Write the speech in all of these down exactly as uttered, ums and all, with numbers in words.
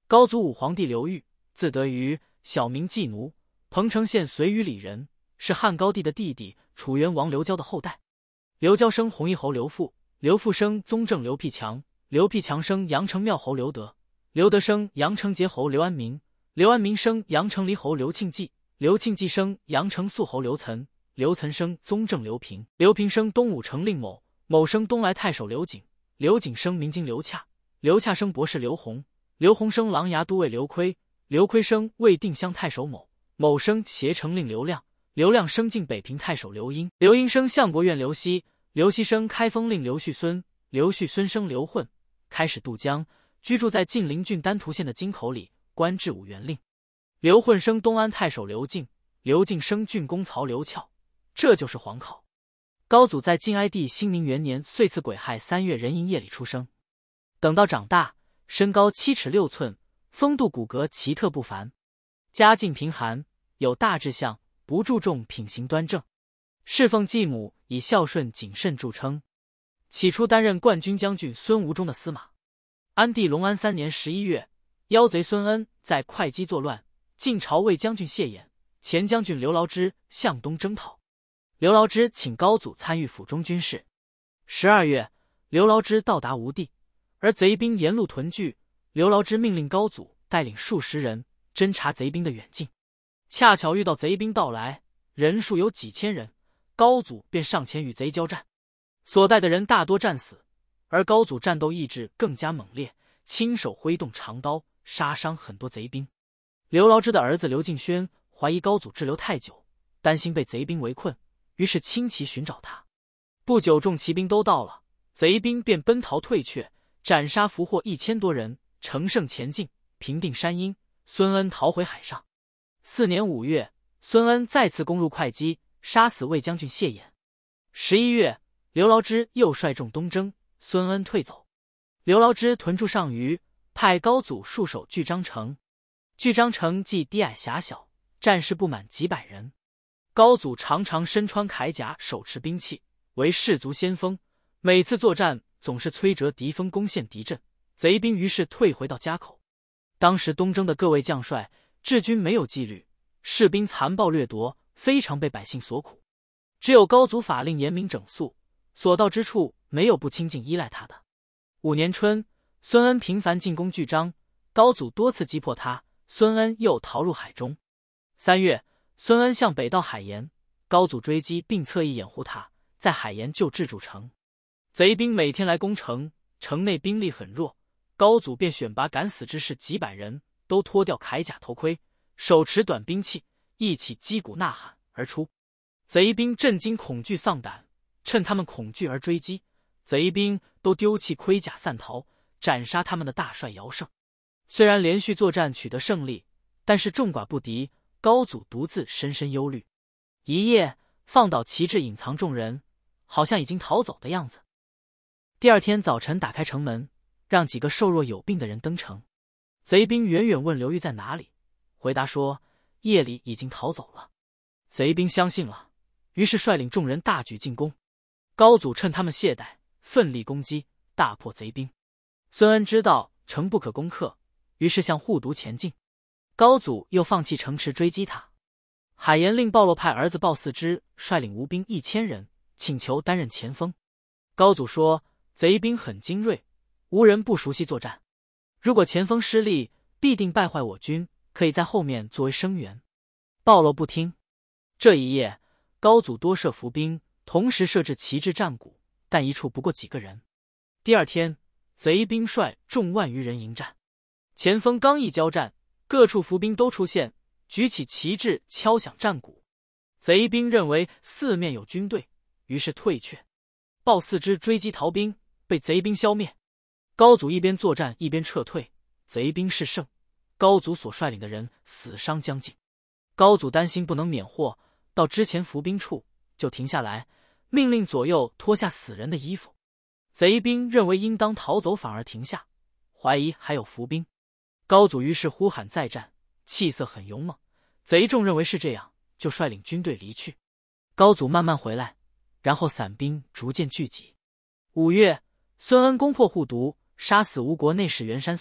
高祖武皇帝刘裕，字德瑜，小名季奴，彭城县随鱼里人，是汉高帝的弟弟，楚元王刘交的后代。刘交生弘义侯刘父，刘父生宗正刘辟强，刘辟强生阳城庙侯刘德，刘德生阳城节侯刘安民，刘安民生阳城离侯刘庆忌，刘庆忌生阳城肃侯刘岑，刘岑生宗正刘平，刘平生东武城令某，某生东莱太守刘景，刘景生明经刘洽，刘洽生博士刘弘，刘弘生琅琊都尉刘珪，刘珪生魏定襄太守某，某生协城令刘亮，刘亮生晋北平太守刘英，刘英生相国院刘熙，刘熙生开封令刘旭孙，刘旭孙生刘混，开始渡江，居住在晋陵郡丹徒县的金口里，官至武元令。刘混生东安太守刘敬，刘敬生郡公曹刘翘，这就是皇考。高祖在晋哀帝兴宁元年岁次癸亥三月壬寅夜里出生。等到长大，身高七尺六寸，风度骨骼奇特不凡。家境贫寒，有大志向，不注重品行端正，侍奉继母，以孝顺谨慎著称。起初担任冠军将军孙吴中的司马。安帝隆安三年十一月，妖贼孙恩在会稽作乱，晋朝卫将军谢衍、前将军刘牢之向东征讨。刘牢之请高祖参与府中军事。十二月，刘牢之到达吴地，而贼兵沿路屯聚，刘牢之命令高祖带领数十人侦察贼兵的远近。恰巧遇到贼兵到来，人数有几千人，高祖便上前与贼交战，所带的人大多战死，而高祖战斗意志更加猛烈，亲手挥动长刀，杀伤很多贼兵。刘牢之的儿子刘敬轩怀疑高祖滞留太久，担心被贼兵围困，于是轻骑寻找他。不久，众骑兵都到了，贼兵便奔逃退却，斩杀俘获一千多人，乘胜前进，平定山阴。孙恩逃回海上。四年五月，孙恩再次攻入会稽，杀死卫将军谢衍。十一月，刘牢之又率众东征，孙恩退走。刘牢之屯驻上虞，派高祖戍守巨章城。巨章城既低矮狭小，战士不满几百人。高祖常常身穿铠甲，手持兵器，为士卒先锋，每次作战总是摧折敌锋，攻陷敌阵，贼兵于是退回到家口。当时东征的各位将帅治军没有纪律，士兵残暴掠夺，非常被百姓所苦。只有高祖法令严明整肃，所到之处没有不亲近依赖他的。五年春，孙恩频繁进攻巨章，高祖多次击破他，孙恩又逃入海中。三月，孙恩向北到海盐，高祖追击并侧翼掩护他，在海盐救治住城。贼兵每天来攻城，城内兵力很弱，高祖便选拔敢死之士几百人，都脱掉铠甲头盔，手持短兵器，一起击鼓呐喊而出。贼兵震惊恐惧丧胆，趁他们恐惧而追击，贼兵都丢弃盔甲散逃，斩杀他们的大帅姚胜。虽然连续作战取得胜利，但是众寡不敌，高祖独自深深忧虑。一夜放倒旗帜，隐藏众人，好像已经逃走的样子。第二天早晨打开城门，让几个瘦弱有病的人登城。贼兵远远问刘裕在哪里，回答说夜里已经逃走了。贼兵相信了，于是率领众人大举进攻。高祖趁他们懈怠，奋力攻击，大破贼兵。孙恩知道城不可攻克，于是向护犊前进。高祖又放弃城池追击他。海盐令鲍洛派儿子鲍四之率领吴兵一千人，请求担任前锋。高祖说贼兵很精锐，无人不熟悉作战，如果前锋失利，必定败坏我军，可以在后面作为声援。鲍洛不听。这一夜，高祖多设伏兵，同时设置旗帜战鼓，但一处不过几个人。第二天，贼兵率众万余人迎战，前锋刚一交战，各处伏兵都出现，举起旗帜，敲响战鼓。贼兵认为四面有军队，于是退却。鲍四之追击逃兵，被贼兵消灭。高祖一边作战一边撤退，贼兵势胜，高祖所率领的人死伤将近。高祖担心不能免祸，到之前伏兵处就停下来，命令左右脱下死人的衣服。贼兵认为应当逃走，反而停下，怀疑还有伏兵。高祖于是呼喊再战，气色很勇猛。贼众认为是这样，就率领军队离去。高祖慢慢回来，然后散兵逐渐聚集。五月，孙恩攻破护犊，杀死吴国内史袁山松，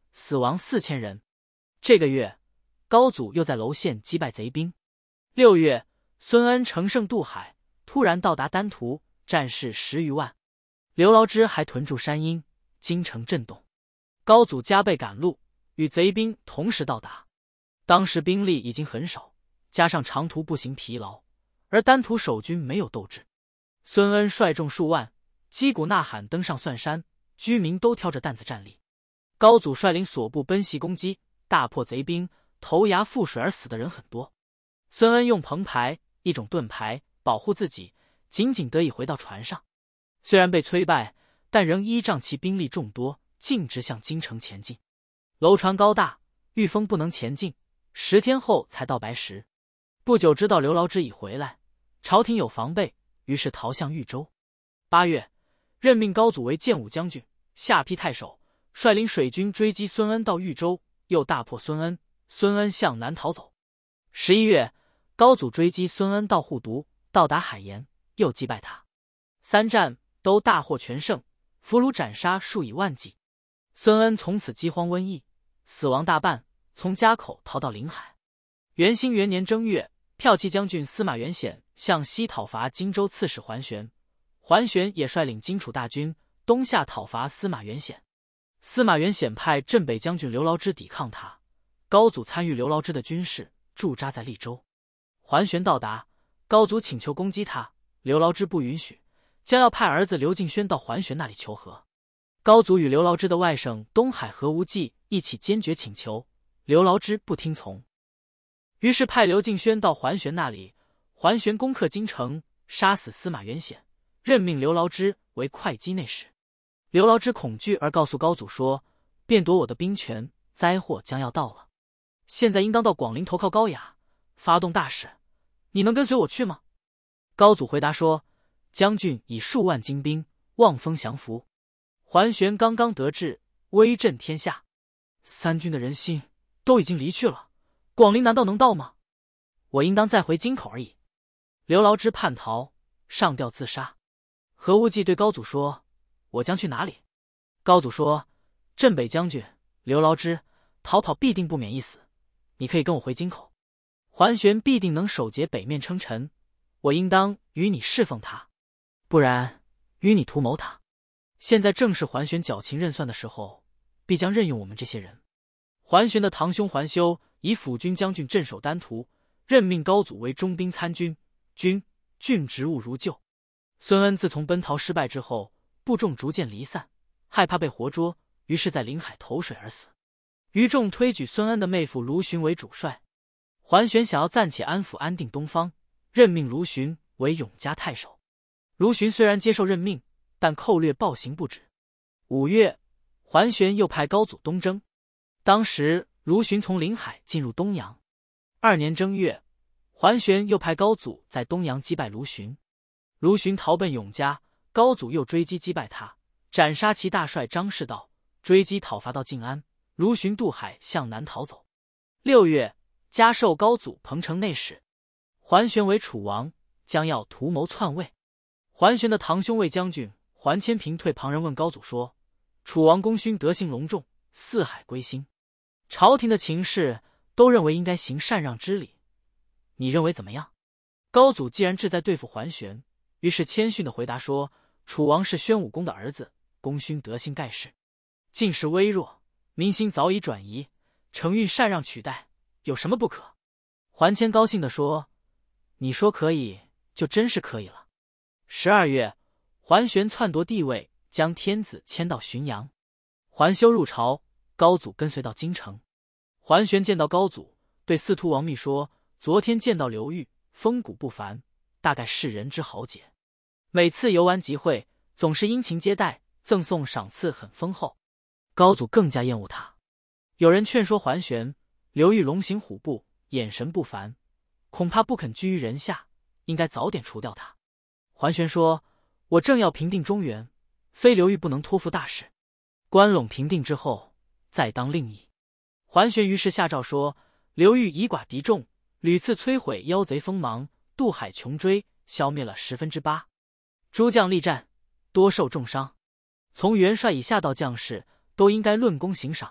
死亡四千人。这个月，高祖又在娄县击败贼兵。六月，孙恩乘胜渡海，突然到达丹徒，战士十余万。刘牢之还屯驻山阴，京城震动。高祖加倍赶路，与贼兵同时到达。当时兵力已经很少，加上长途步行疲劳，而丹徒守军没有斗志。孙恩率众数万，击鼓呐喊登上蒜山，居民都挑着担子站立。高祖率领所部奔袭攻击，大破贼兵，投崖覆水而死的人很多。孙恩用棚牌，一种盾牌，保护自己，仅仅得以回到船上。虽然被摧败，但仍依仗其兵力众多，径直向京城前进。楼船高大，御风不能前进，十天后才到白石。不久知道刘牢之已回来，朝廷有防备，于是逃向豫州。八月，任命高祖为建武将军，下邳太守，率领水军追击孙恩到豫州，又大破孙恩，孙恩向南逃走。十一月，高祖追击孙恩到护犊，到达海盐，又击败他。三战都大获全胜，俘虏斩杀数以万计。孙恩从此饥荒瘟疫，死亡大半，从家口逃到临海。元兴元年正月，骠骑将军司马元显向西讨伐荆州刺史桓玄，桓玄也率领荆楚大军东下讨伐司马元显。司马元显派镇北将军刘牢之抵抗他，高祖参与刘牢之的军事，驻扎在利州。桓玄到达，高祖请求攻击他，刘牢之不允许，将要派儿子刘敬轩到桓玄那里求和。高祖与刘牢之的外甥东海何无忌一起坚决请求，刘牢之不听从，于是派刘敬轩到桓玄那里。桓玄攻克京城，杀死司马元显，任命刘牢之为会稽内史。刘牢之恐惧而告诉高祖说，便夺我的兵权，灾祸将要到了。现在应当到广陵投靠高雅，发动大事，你能跟随我去吗？高祖回答说，将军以数万精兵，望风降服。桓玄刚刚得志，威震天下，三军的人心都已经离去了，广陵难道能到吗？我应当再回京口而已。刘牢之叛逃，上吊自杀。何无忌对高祖说，我将去哪里？高祖说，镇北将军刘牢之逃跑必定不免一死，你可以跟我回京口。桓玄必定能守节北面称臣，我应当与你侍奉他，不然与你图谋他。现在正是桓玄矫情任算的时候，必将任用我们这些人。桓玄的堂兄桓修以辅军将军镇守丹徒，任命高祖为中兵参军，军郡职务如旧。孙恩自从奔逃失败之后，部众逐渐离散，害怕被活捉，于是在临海投水而死。余众推举孙恩的妹夫卢循为主帅。桓玄想要暂且安抚安定东方，任命卢循为永嘉太守。卢循虽然接受任命，但寇掠暴行不止。五月，桓玄又派高祖东征，当时卢循从临海进入东阳。二年正月，桓玄又派高祖在东阳击败卢循。卢循逃奔永嘉，高祖又追击击败他，斩杀其大帅张士道，追击讨伐到晋安，卢循渡海向南逃走。六月，加授高祖彭城内史，桓玄为楚王，将要图谋篡位。桓玄的堂兄卫将军桓谦平退旁人问高祖说，楚王功勋德行隆重，四海归心，朝廷的情势都认为应该行禅让之礼，你认为怎么样？高祖既然志在对付桓玄，于是谦逊地回答说，楚王是宣武公的儿子，功勋德行盖世，近视微弱，民心早已转移，承运禅让取代，有什么不可？桓谦高兴地说，你说可以，就真是可以了。十二月，桓玄篡夺帝位，将天子迁到浔阳。桓修入朝，高祖跟随到京城。桓玄见到高祖，对司徒王密说，昨天见到刘裕，风骨不凡，大概是人之豪杰。每次游玩集会，总是殷勤接待，赠送赏赐很丰厚。高祖更加厌恶他。有人劝说桓玄，刘裕龙行虎步，眼神不凡，恐怕不肯居于人下，应该早点除掉他。桓玄说，我正要平定中原，非刘裕不能托付大事，关陇平定之后，再当另议。桓玄于是下诏说，刘裕以寡敌众，屡次摧毁妖贼锋芒，渡海穷追，消灭了十分之八。诸将力战，多受重伤。从元帅以下到将士，都应该论功行赏，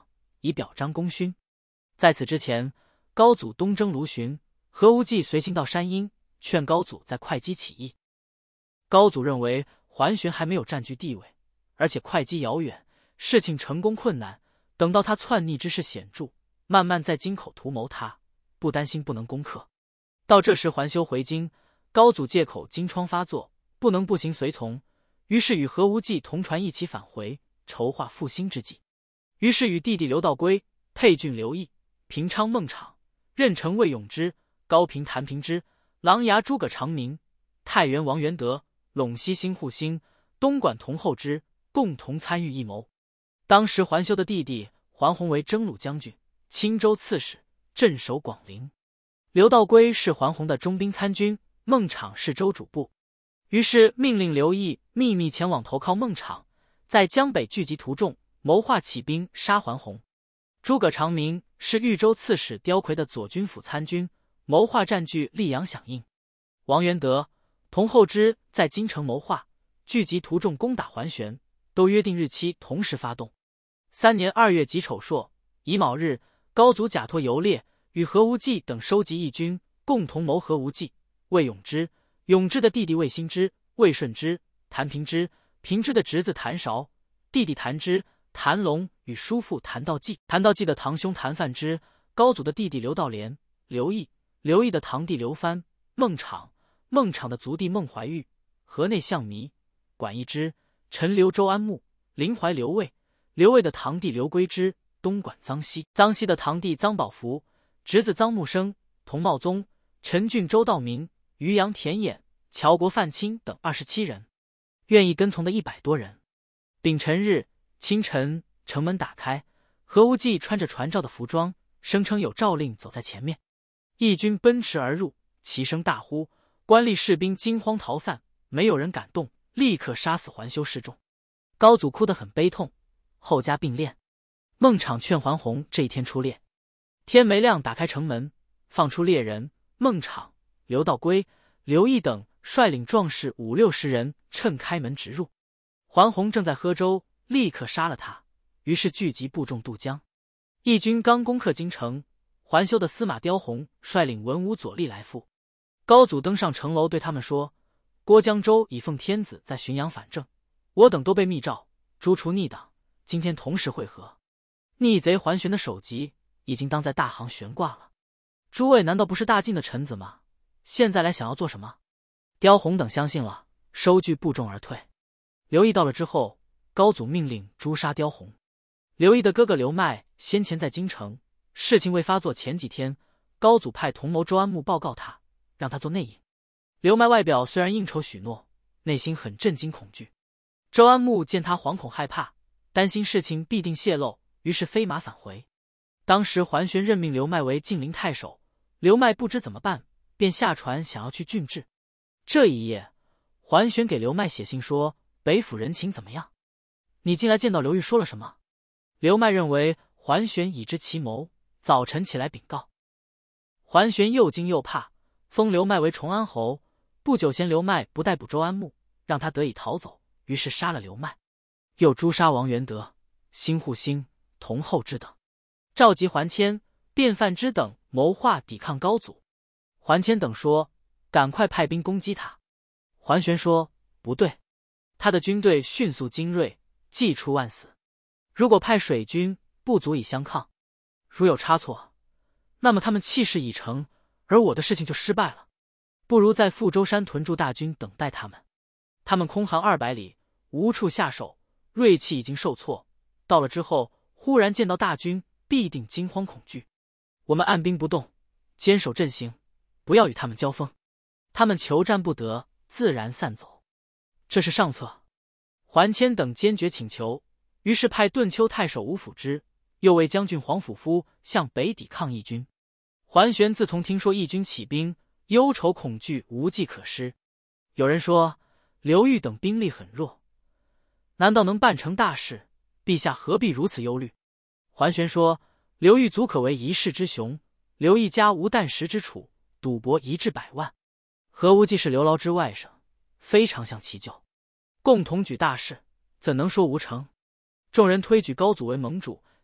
以表彰功勋。在此之前，高祖东征卢循，何无忌随行到山阴，劝高祖在会稽起义。高祖认为桓玄还没有占据地位，而且会稽遥远，事情成功困难，等到他篡逆之势显著，慢慢在京口图谋他，不担心不能攻克。到这时桓修回京，高祖借口金疮发作，不能步行随从，于是与何无忌同船一起返回，筹划复兴之计。于是与弟弟刘道归、沛郡刘毅、平昌孟昶、任城魏永之、高平谭平之、琅琊诸葛长明、太原王元德、陇西辛护兴、东莞童后之共同参与议谋。当时桓修的弟弟桓弘为征虏将军、青州刺史，镇守广陵。刘道归是桓弘的中兵参军，孟昶是州主簿。于是命令刘毅秘密前往投靠孟昶，在江北聚集徒众，谋划起兵杀桓弘。诸葛长明是豫州刺史刁魁的左军府参军，谋划占据溧阳响应。王元德、童后之在京城谋划，聚集徒众攻打桓玄，都约定日期同时发动。三年二月己丑朔，乙卯日，高祖假托游猎，与何无忌等收集义军，共同谋何无忌、魏永之、永之的弟弟魏兴之、魏顺之、谭平之、平之的侄子谭韶、弟弟谭之、谭龙与叔父谭道济、谭道济的堂兄谭范之、高祖的弟弟刘道廉、刘毅、刘毅的堂弟刘藩、孟昶、孟昶的族弟孟怀玉、河内相弥、管义之、陈留周安穆、临淮刘卫、刘卫的堂弟刘归之、东莞臧熙、臧熙的堂弟臧宝福、侄子臧木生、童茂宗、陈俊周道明、渔阳田衍、乔国范钦等二十七人，愿意跟从的一百多人。丙辰日清晨，城门打开，何无忌穿着传诏的服装，声称有诏令走在前面。义军奔驰而入，齐声大呼，官吏士兵惊慌逃散，没有人敢动，立刻杀死桓修示众。高祖哭得很悲痛，后加并练。孟昶劝桓弘这一天出猎。天没亮，打开城门，放出猎人。孟昶、刘道归、刘毅等率领壮士五六十人，趁开门直入。桓弘正在喝粥，立刻杀了他，于是聚集部众渡江。义军刚攻克京城，桓修的司马刁宏率领文武左力来赴。高祖登上城楼，对他们说：郭江州已奉天子在浔阳反正，我等都被密诏诛除逆党，今天同时会合。逆贼桓玄的首级已经当在大行悬挂了。诸位难道不是大晋的臣子吗？现在来想要做什么？刁宏等相信了，收据部众而退。刘毅到了之后，高祖命令诛杀刁宏。刘毅的哥哥刘迈先前在京城，事情未发作前几天，高祖派同谋周安穆报告他，让他做内应。刘迈外表虽然应酬许诺，内心很震惊恐惧。周安穆见他惶恐害怕，担心事情必定泄露，于是飞马返回。当时桓玄任命刘迈为晋陵太守，刘迈不知怎么办，便下船想要去郡治。这一夜，桓玄给刘迈写信说：北府人情怎么样？你近来见到刘裕说了什么？刘迈认为桓玄已知其谋，早晨起来禀告。桓玄又惊又怕，封刘迈为崇安侯。不久嫌刘迈不逮捕周安穆，让他得以逃走，于是杀了刘迈，又诛杀王元德、辛护兴、童后之等，召集桓谦、卞范之等谋划抵抗高祖。桓谦等说：赶快派兵攻击他。桓玄说：不对，他的军队迅速精锐，计出万死，如果派水军不足以相抗，如有差错，那么他们气势已成，而我的事情就失败了。不如在富州山屯驻大军等待他们。他们空航二百里，无处下手，锐气已经受挫，到了之后忽然见到大军，必定惊慌恐惧。我们按兵不动，坚守阵型，不要与他们交锋。他们求战不得，自然散走。这是上策。桓谦等坚决请求，于是派顿丘太守吴辅之、右卫将军黄甫夫向北抵抗义军。桓玄自从听说义军起兵，忧愁恐惧，无计可施。有人说刘裕等兵力很弱，难道能办成大事？陛下何必如此忧虑？桓玄说：刘裕足可为一世之雄，刘一家无啖食之楚，赌博一掷百万。何无忌是刘牢之外甥，非常想其救，共同举大事，怎能说无成？众人推举高祖为盟主，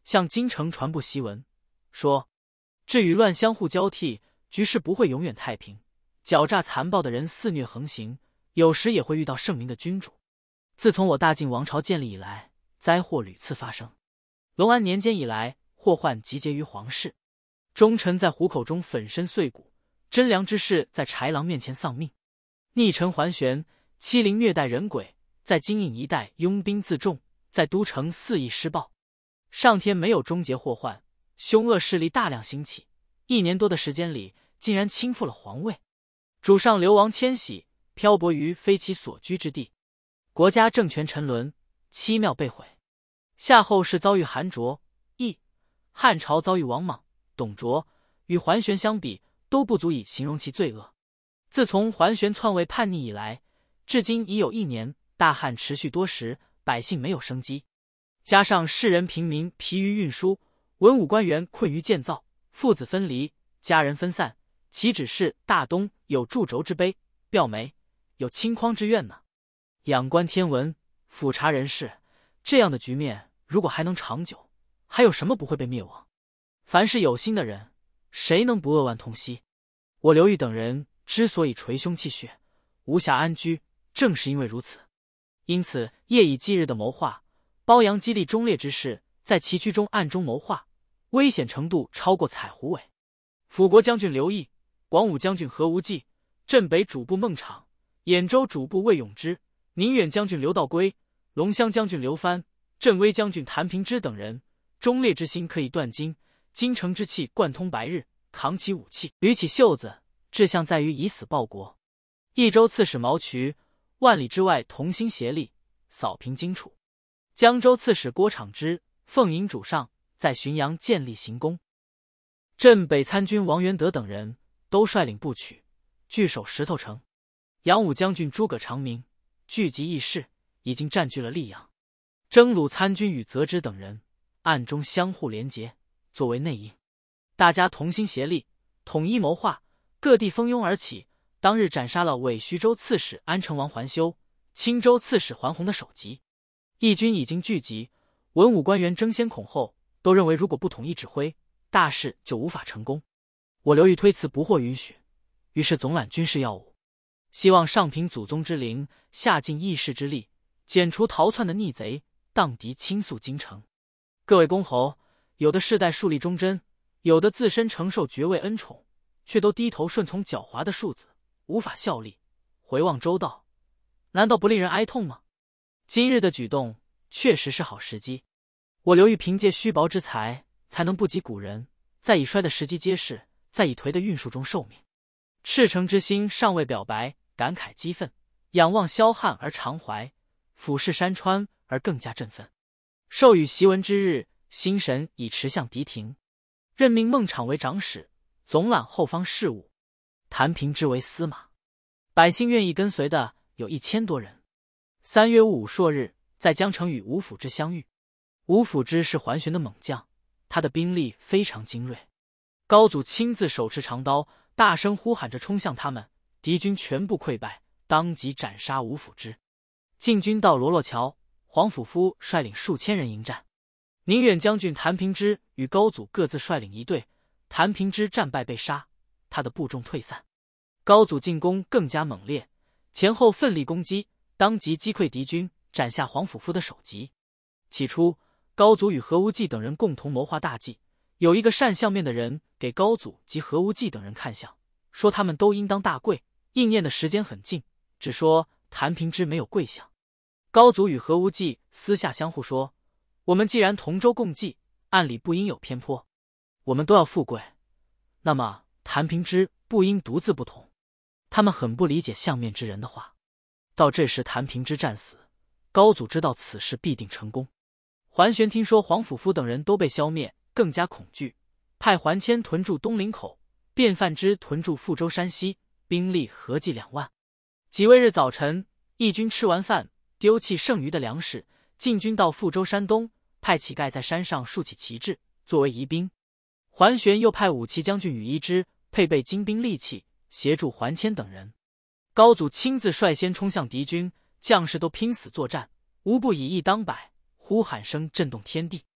向京城传布檄文，说治与乱相互交替，局势不会永远太平。狡诈残暴的人肆虐横行，有时也会遇到圣明的君主。自从我大晋王朝建立以来，灾祸屡次发生。隆安年间以来，祸患集结于皇室，忠臣在虎口中粉身碎骨，贞良之士在豺狼面前丧命。逆臣桓玄欺凌虐待人鬼，在京印一带拥兵自重，在都城肆意施暴。上天没有终结祸患，凶恶势力大量兴起，一年多的时间里，竟然倾覆了皇位。主上流亡迁徙，漂泊于非其所居之地，国家政权沉沦，七庙被毁。夏后氏遭遇韩卓、羿，汉朝遭遇王莽、董卓，与桓玄相比，都不足以形容其罪恶。自从桓玄篡位叛逆以来，至今已有一年，大旱持续多时，百姓没有生机。加上士人平民疲于运输，文武官员困于建造，父子分离，家人分散，岂止是大东有筑轴之悲，骠眉有顷筐之怨呢？仰观天文，俯察人事，这样的局面如果还能长久，还有什么不会被灭亡？凡是有心的人，谁能不扼腕痛惜？我刘裕等人之所以捶胸泣血，无暇安居，正是因为如此。因此夜以继日的谋划，褒扬激励忠烈之士，在崎岖中暗中谋划，危险程度超过采狐尾。辅国将军刘毅、广武将军何无忌、镇北主簿孟昶、兖州主簿魏永之、宁远将军刘道归、龙骧将军刘藩、镇威将军谭平之等人，忠烈之心可以断金，精诚之气贯通白日，扛起武器，捋起袖子，志向在于以死报国。益州刺史毛渠万里之外同心协力，扫平荆楚。江州刺史郭昶之奉迎主上，在浔阳建立行宫。镇北参军王元德等人都率领部曲，据守石头城。扬武将军诸葛长明聚集义士，已经占据了溧阳。征虏参军与泽之等人暗中相互连结，作为内应。大家同心协力，统一谋划，各地蜂拥而起。当日斩杀了伪徐州刺史安成王桓修、青州刺史桓洪的首级。义军已经聚集，文武官员争先恐后，都认为如果不统一指挥，大事就无法成功。我刘裕推辞不获允许，于是总揽军事要务，希望上平祖宗之灵，下尽义士之力，剪除逃窜的逆贼，荡敌倾速京城。各位公侯，有的世代树立忠贞，有的自身承受爵位恩宠，却都低头顺从狡猾的庶子，无法效力。回望周到，难道不令人哀痛吗？今日的举动确实是好时机。我刘裕凭借虚薄之才，才能不及古人，在以衰的时机揭示，在以颓的运数中受命。赤诚之心尚未表白，感慨激愤，仰望霄汉而常怀，俯视山川而更加振奋。授予檄文之日，心神已驰向敌庭。任命孟昶为长史，总揽后方事务，谭平之为司马。百姓愿意跟随的有一千多人。三月戊午朔日，在江城与吴辅之相遇。吴辅之是桓玄的猛将，他的兵力非常精锐。高祖亲自手持长刀，大声呼喊着冲向他们，敌军全部溃败，当即斩杀吴辅之。晋军到罗洛桥，黄甫夫率领数千人迎战。宁远将军谭平之与高祖各自率领一队，谭平之战败被杀，他的部众退散。高祖进攻更加猛烈，前后奋力攻击，当即击溃敌军，斩下黄甫夫的首级。起初，高祖与何无忌等人共同谋划大计，有一个善相面的人给高祖及何无忌等人看相，说他们都应当大跪，应验的时间很近，只说谭平之没有跪相。高祖与何无忌私下相互说，我们既然同舟共济，按理不应有偏颇，我们都要富贵，那么谭平之不应独自不同。他们很不理解相面之人的话。到这时谭平之战死，高祖知道此事必定成功。桓玄听说黄甫夫等人都被消灭，更加恐惧，派桓谦屯驻东陵口，卞范之屯驻富州山西，兵力合计两万。己未日早晨，义军吃完饭，丢弃剩余的粮食，进军到富州山东，派乞丐在山上竖起旗帜，作为疑兵。桓玄又派武骑将军羽衣之配备精兵利器，协助桓谦等人。高祖亲自率先冲向敌军，将士都拼死作战，无不以一当百，呼喊声震动天地。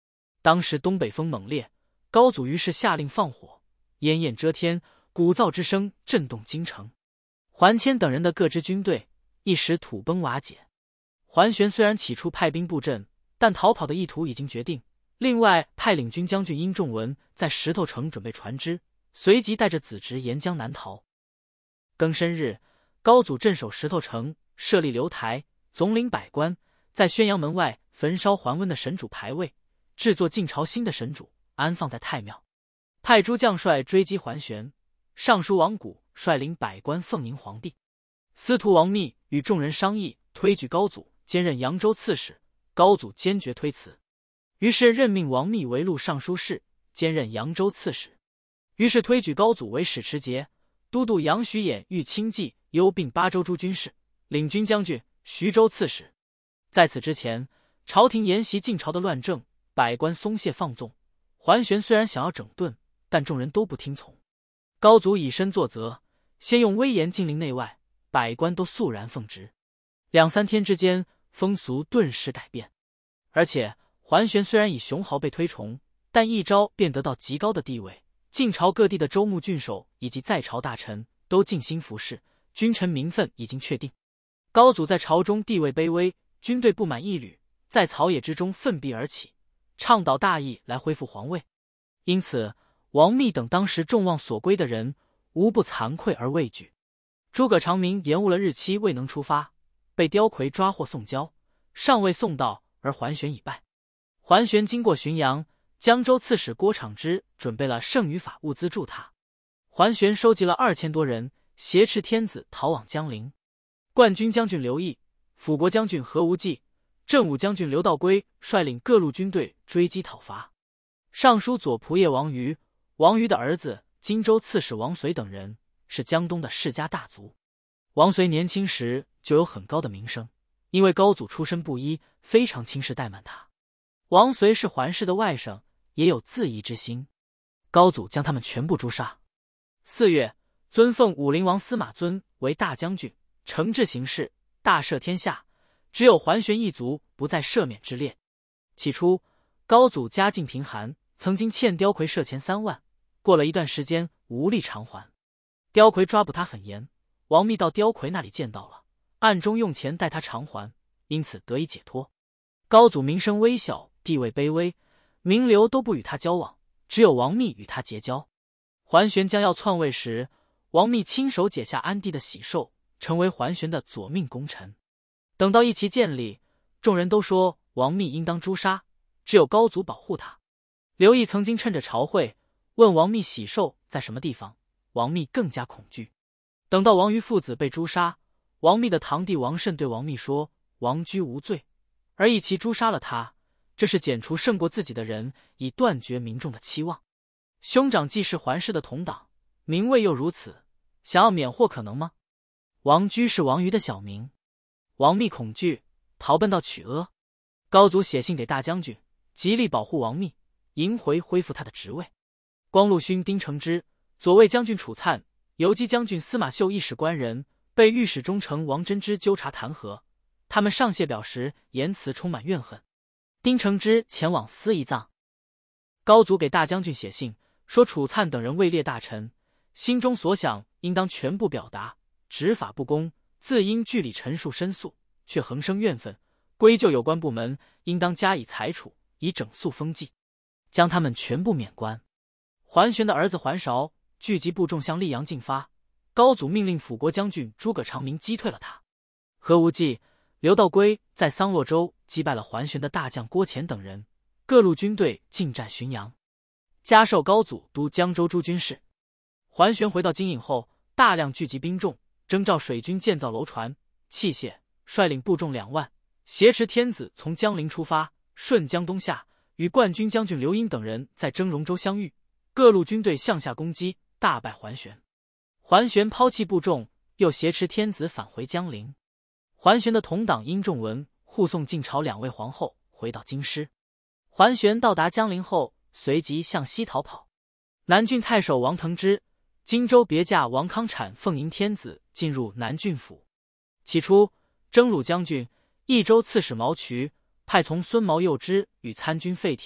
当时东北风猛烈，高祖于是下令放火，烟焰遮天，鼓噪之声震动京城。桓谦等人的各支军队一时土崩瓦解。桓玄虽然起初派兵布阵，但逃跑的意图已经决定。另外派领军将军殷仲文在石头城准备船只，随即带着子侄沿江南逃。庚申日，高祖镇守石头城，设立留台，总领百官，在宣阳门外焚烧桓温的神主牌位，制作晋朝新的神主，安放在太庙。派诸将帅追击桓玄，尚书王谷率领百官奉迎皇帝。司徒王密与众人商议，推举高祖兼任扬州刺史，高祖坚决推辞，于是任命王密为录尚书事，兼任扬州刺史。于是推举高祖为使持节、都督杨徐偃豫清冀幽并八州诸军事，领军将军、徐州刺史。在此之前，朝廷沿袭晋朝的乱政，百官松懈放纵。桓玄虽然想要整顿，但众人都不听从。高祖以身作则，先用威严禁令内外，百官都肃然奉职。两三天之间，风俗顿时改变。而且桓玄虽然以雄豪被推崇，但一朝便得到极高的地位。晋朝各地的州牧郡守以及在朝大臣都尽心服侍，君臣名分已经确定。高祖在朝中地位卑微，军队不满一旅，在草野之中奋臂而起，倡导大义来恢复皇位。因此王密等当时众望所归的人，无不惭愧而畏惧。诸葛长明延误了日期，未能出发，被刁魁抓获送交，尚未送到，而桓玄已败。桓玄经过浔阳，江州刺史郭昶之准备了圣与法物资助他。桓玄收集了二千多人，挟持天子逃往江陵。冠军将军刘毅、辅国将军何无忌、镇武将军刘道规率领各路军队追击讨伐。尚书左仆射王瑜、王瑜的儿子荆州刺史王绥等人是江东的世家大族。王绥年轻时就有很高的名声，因为高祖出身布衣，非常轻视怠慢他。王绥是桓氏的外甥，也有自缢之心。高祖将他们全部诛杀。四月，尊奉武陵王司马尊为大将军，承制行事，大赦天下，只有桓玄一族不在赦免之列。起初高祖家境贫寒，曾经欠刁魁设钱三万，过了一段时间无力偿还。刁魁抓捕他很严，王密到刁魁那里见到了，暗中用钱代他偿还，因此得以解脱。高祖名声微小，地位卑微，名流都不与他交往，只有王密与他结交。桓玄将要篡位时，王密亲手解下安帝的喜寿，成为桓玄的左命功臣。等到义旗建立，众人都说王密应当诛杀，只有高祖保护他。刘毅曾经趁着朝会问王密喜寿在什么地方，王密更加恐惧。等到王瑜父子被诛杀，王密的堂弟王慎对王密说，王居无罪，而义旗诛杀了他，这是剪除胜过自己的人，以断绝民众的期望。兄长既是桓氏的同党，名位又如此，想要免祸可能吗？王居是王瑜的小名。王密恐惧，逃奔到曲阿。高祖写信给大将军，极力保护王密，迎回恢复他的职位。光禄勋丁承之、左卫将军楚粲、游击将军司马秀一使官人，被御史中丞王真之纠察弹劾。他们上谢表时，言辞充满怨恨。丁承之前往司仪葬。高祖给大将军写信，说楚粲等人位列大臣，心中所想应当全部表达，执法不公，自应据理陈述申诉，却横生怨愤，归咎有关部门，应当加以裁处，以整肃风气，将他们全部免官。桓玄的儿子桓韶聚集部众向溧阳进发，高祖命令辅国将军诸葛长明击退了他。何无忌、刘道规在桑洛州击败了桓玄的大将郭潜等人，各路军队进占浔阳，加授高祖督江州诸军事。桓玄回到金郢后，大量聚集兵众，征召水军建造楼船、器械，率领部众两万，挟持天子从江陵出发，顺江东下，与冠军将军刘英等人在征戎州相遇。各路军队向下攻击，大败桓玄。桓玄抛弃部众，又挟持天子返回江陵。桓玄的同党殷仲文护送晋朝两位皇后回到京师。桓玄到达江陵后，随即向西逃跑。南郡太守王腾之、荆州别驾王康产奉迎天子进入南郡府。起初，征虏将军、益州刺史毛渠派从孙毛右之与参军费田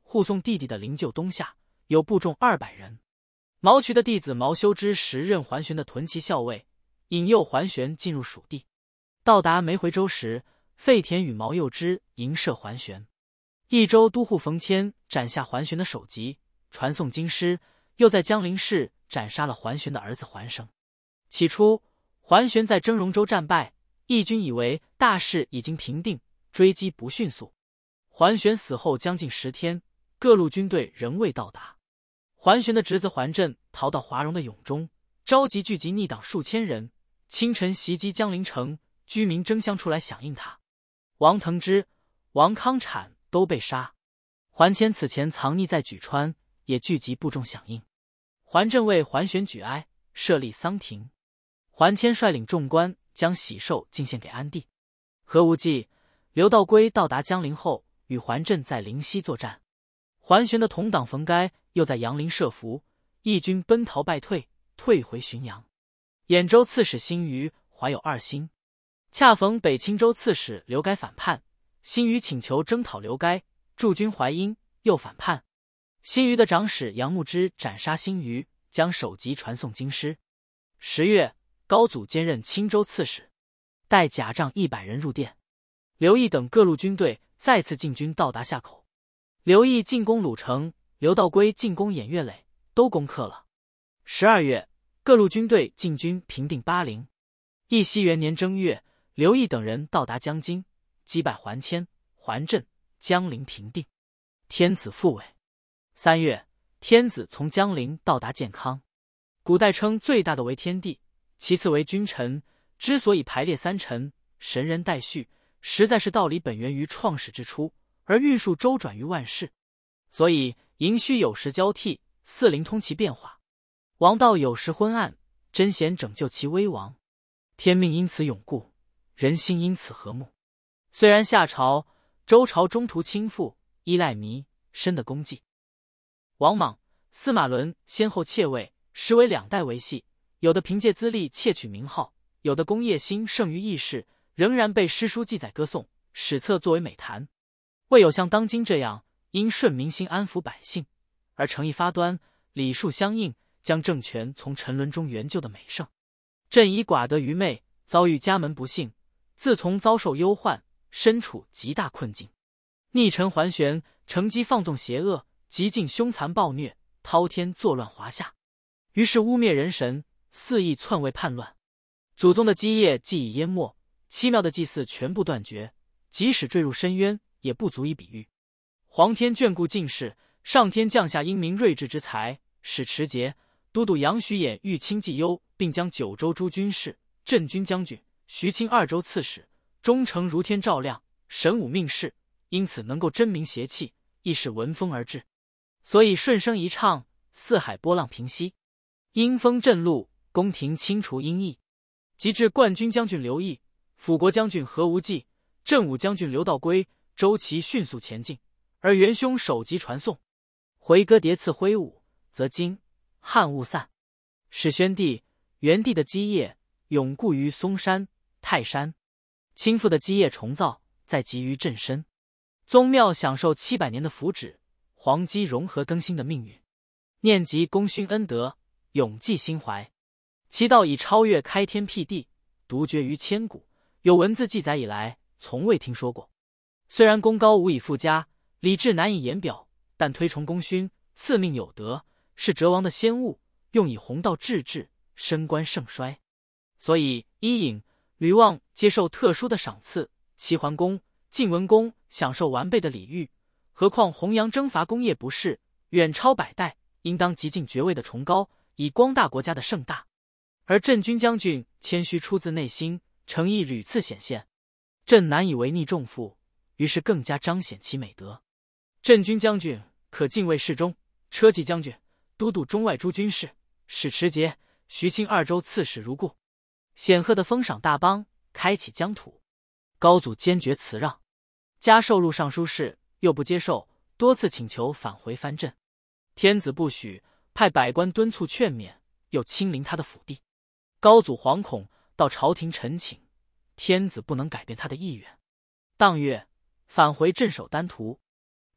护送弟弟的灵柩东下，有部众二百人。毛渠的弟子毛修之时任桓玄的屯骑校尉，引诱桓玄进入蜀地。到达梅回州时，费田与毛右之迎射桓玄。益州都护冯谦斩下桓玄的首级，传送京师，又在江陵市斩杀了桓玄的儿子桓生。起初，桓玄在征戎州战败，义军以为大势已经平定，追击不迅速。桓玄死后将近十天，各路军队仍未到达。桓玄的侄子桓震逃到华容的永中，召集聚集逆党数千人，清晨袭击江陵城，居民争相出来响应他。王腾之、王康产都被杀。桓谦此前藏匿在莒川，也聚集部众响应。桓震为桓玄举哀，设立丧庭。桓谦率领众官将喜寿进献给安帝。何无忌、刘道归到达江陵后，与桓震在灵溪作战。桓玄的同党冯该又在杨陵设伏，义军奔逃败退，退回浔阳。兖州刺史辛于怀有二心，恰逢北青州刺史刘该反叛，辛于请求征讨刘该，驻军淮阴，又反叛。辛于的长史杨牧之斩杀辛于，将首级传送京师。十月，高祖兼任青州刺史，带甲仗一百人入殿。刘毅等各路军队再次进军到达夏口。刘毅进攻鲁城，刘道归进攻偃月垒，都攻克了。十二月，各路军队进军平定巴陵。义熙元年正月，刘毅等人到达江津，击败桓谦、桓震，江陵平定。天子复位。三月，天子从江陵到达建康。古代称最大的为天帝，其次为君臣。之所以排列三臣，神人代序，实在是道理本源于创始之初，而运数周转于万世。所以寅戌有时交替，四灵通其变化，王道有时昏暗，真贤拯救其危亡。天命因此永固，人心因此和睦。虽然夏朝、周朝中途倾覆，依赖弥深的功绩。王莽、司马伦先后窃位，实为两代维系，有的凭借资历窃取名号，有的功业心胜于义士，仍然被诗书记载歌颂，史册作为美谈。未有像当今这样因顺民心安抚百姓，而诚意发端，礼数相应，将政权从沉沦中援救的美盛。朕以寡德愚昧，遭遇家门不幸，自从遭受忧患，身处极大困境。逆臣桓玄乘机放纵邪恶，极尽凶残暴虐，滔天作乱华夏，于是污蔑人神，肆意篡位叛乱。祖宗的基业既已淹没，七庙的祭祀全部断绝，即使坠入深渊，也不足以比喻。皇天眷顾进士，上天降下英明睿智之才，使持节、都督杨徐偃御轻济忧，并将九州诸军事、镇军将军、徐清二州刺史，忠诚如天照亮，神武命世，因此能够真明邪气，亦是闻风而至。所以顺声一唱，四海波浪平息，阴风震路，宫廷清除阴翳。及至冠军将军刘毅、辅国将军何无忌、镇武将军刘道归、周齐迅速前进，而元凶首级传送。回歌迭次挥舞，则金、汉雾散。始宣帝、元帝的基业永固于嵩山、泰山，倾覆的基业重造，再集于朕身。宗庙享受七百年的福祉，皇基融合更新的命运。念及功勋恩德，永记心怀。其道已超越开天辟地，独绝于千古，有文字记载以来，从未听说过。虽然功高无以复加，礼制难以言表，但推崇功勋，赐命有德，是哲王的先物，用以弘道治治，升官盛衰。所以伊尹、吕望接受特殊的赏赐，齐桓公、晋文公享受完备的礼遇，何况弘扬征伐功业不是远超百代，应当极尽爵位的崇高，以光大国家的盛大。而镇军将军谦虚出自内心，诚意屡次显现，朕难以违逆重负，于是更加彰显其美德。镇军将军可禁卫侍中、车骑将军、都督中外诸军事，使持节、徐清二州刺史如故。显赫的封赏大邦，开启疆土。高祖坚决辞让，加授录尚书事，又不接受，多次请求返回藩镇。天子不许，派百官敦促劝勉，又亲临他的府地。高祖惶恐，到朝廷陈请，天子不能改变他的意愿。当月返回镇守丹徒。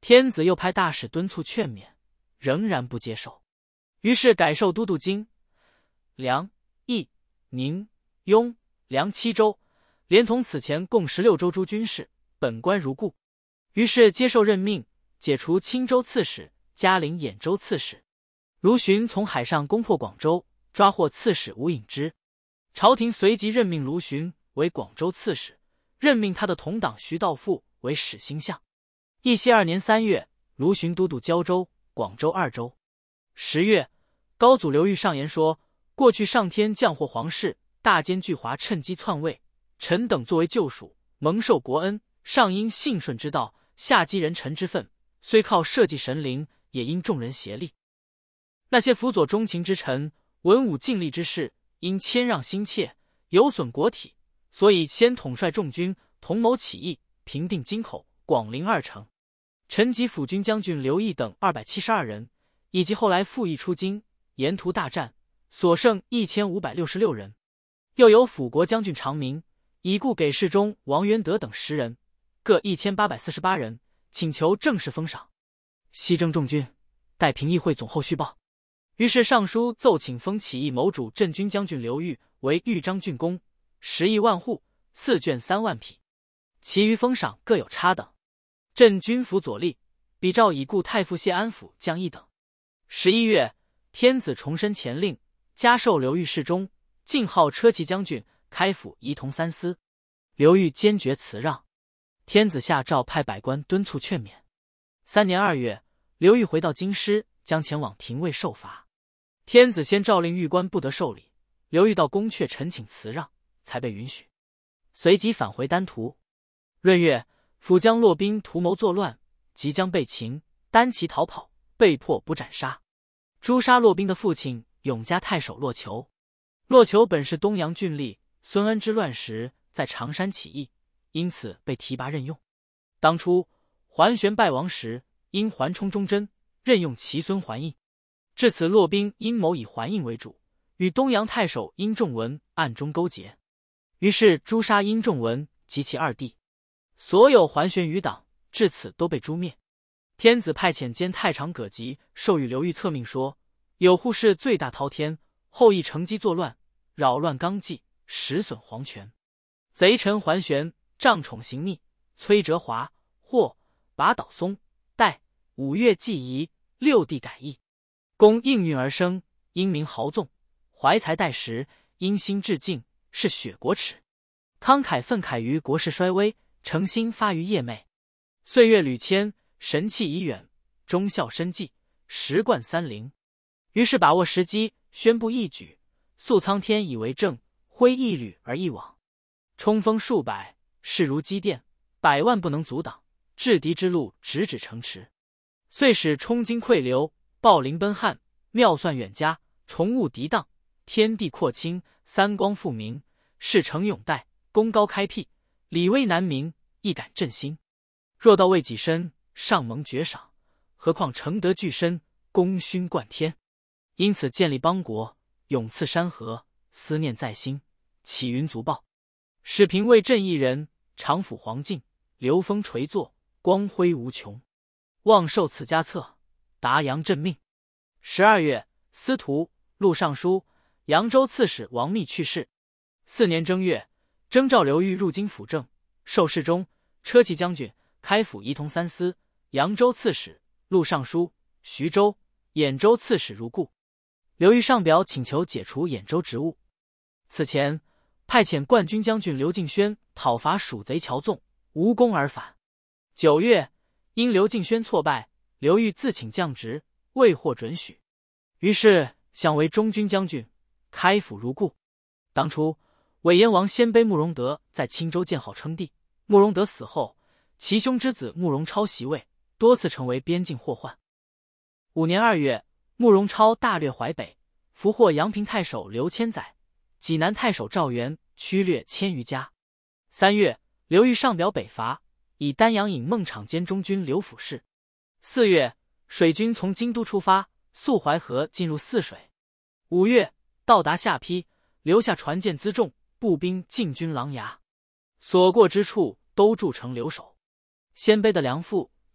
天子又派大使敦促劝勉，仍然不接受，于是改授都督京、梁、益、宁、雍、梁七州，连同此前共十六州诸军事，本官如故。于是接受任命，解除青州刺史，加领兖州刺史。卢循从海上攻破广州，抓获刺史吴隐之。朝廷随即任命卢循为广州刺史，任命他的同党徐道富为使星相。义熙二年三月，卢循都督胶州、广州二州。十月，高祖刘裕上言说：过去上天降祸皇室，大奸巨猾趁机篡位，臣等作为救赎，蒙受国恩，上应信顺之道，下积人臣之分，虽靠社稷神灵，也因众人协力。那些辅佐忠勤之臣，文武尽力之士，因谦让心切，有损国体，所以先统帅众军，同谋起义，平定京口、广陵二城。陈及辅军将军刘毅等二百七十二人，以及后来复议出京，沿途大战，所剩一千五百六十六人。又有辅国将军常明、已故给事中王元德等十人，各一千八百四十八人，请求正式封赏。西征众军，待评议会总后续报。于是上书奏请封起义谋主镇军将军刘裕为豫章郡公，十亿万户，赐绢三万匹，其余封赏各有差等。镇军府左吏比照已故太傅谢安抚将议等。十一月，天子重申前令，加授刘裕侍中，进号车骑将军，开府仪同三司。刘裕坚决辞让，天子下诏派百官敦促劝勉。三年二月，刘裕回到京师，将前往廷尉受罚。天子先诏令狱官不得受礼，刘裕到宫阙陈请辞让，才被允许。随即返回丹徒。闰月，辅将骆宾图谋作乱，即将被擒，单骑逃跑，被迫不斩杀。诛杀骆宾的父亲永嘉太守骆求。骆求本是东阳郡吏，孙恩之乱时在常山起义，因此被提拔任用。当初桓玄败亡时，因桓冲忠贞，任用其孙桓应。至此，骆宾阴谋以桓应为主，与东阳太守殷仲文暗中勾结，于是诛杀殷仲文及其二弟。所有桓玄余党至此都被诛灭。天子派遣兼太常葛吉授予刘裕册命说：有护士罪大滔天，后羿乘机作乱，扰乱纲纪，实损皇权。贼臣桓玄仗宠行逆，崔哲华、霍、拔岛松、代、五岳既夷，六帝改易，公应运而生，因名豪纵，怀才待时，因心致敬，是雪国耻。慷慨愤慨于国势衰微，诚心发于业昧。岁月屡迁，神气已远，忠孝深继，实贯三陵。于是把握时机，宣布一举，肃苍天以为政，挥一缕而一往，冲锋数百，势如击电，百万不能阻挡，制敌之路直指城池。遂使冲金溃流，暴陵奔汉，妙算远佳，重物涤荡，天地扩清，三光复明，事成永代，功高开辟，礼威难明，亦感振心。若到为己身，上蒙爵赏，何况承德具身，功勋冠天。因此建立邦国，永赐山河，思念在心，启云足报。使平为正义人，常抚黄境，流风垂坐，光辉无穷。望受此佳策，达阳振命。十二月，司徒、录尚书、扬州刺史王密去世。四年正月，征召刘裕入京辅政，授侍中、车骑将军，开府仪同三司，扬州刺史、录尚书、徐州、兖州刺史如故。刘裕上表请求解除兖州职务。此前派遣冠军将军刘敬轩讨伐蜀贼乔纵，无功而返。九月，因刘敬轩挫败，刘裕自请降职，未获准许，于是降为中军将军，开府如故。当初韦延王鲜卑慕容德在青州建号称帝，慕容德死后，其兄之子慕容超袭位，多次成为边境祸患。五年二月，慕容超大掠淮北，俘获阳平太守刘千载、济南太守赵元，驱掠千余家。三月，刘裕上表北伐，以丹阳尹孟昶兼中军刘府事。四月，水军从京都出发，溯淮河进入泗水。五月，到达下邳，留下船舰辎重，步兵进军琅琊，所过之处都筑成留守。鲜卑的梁父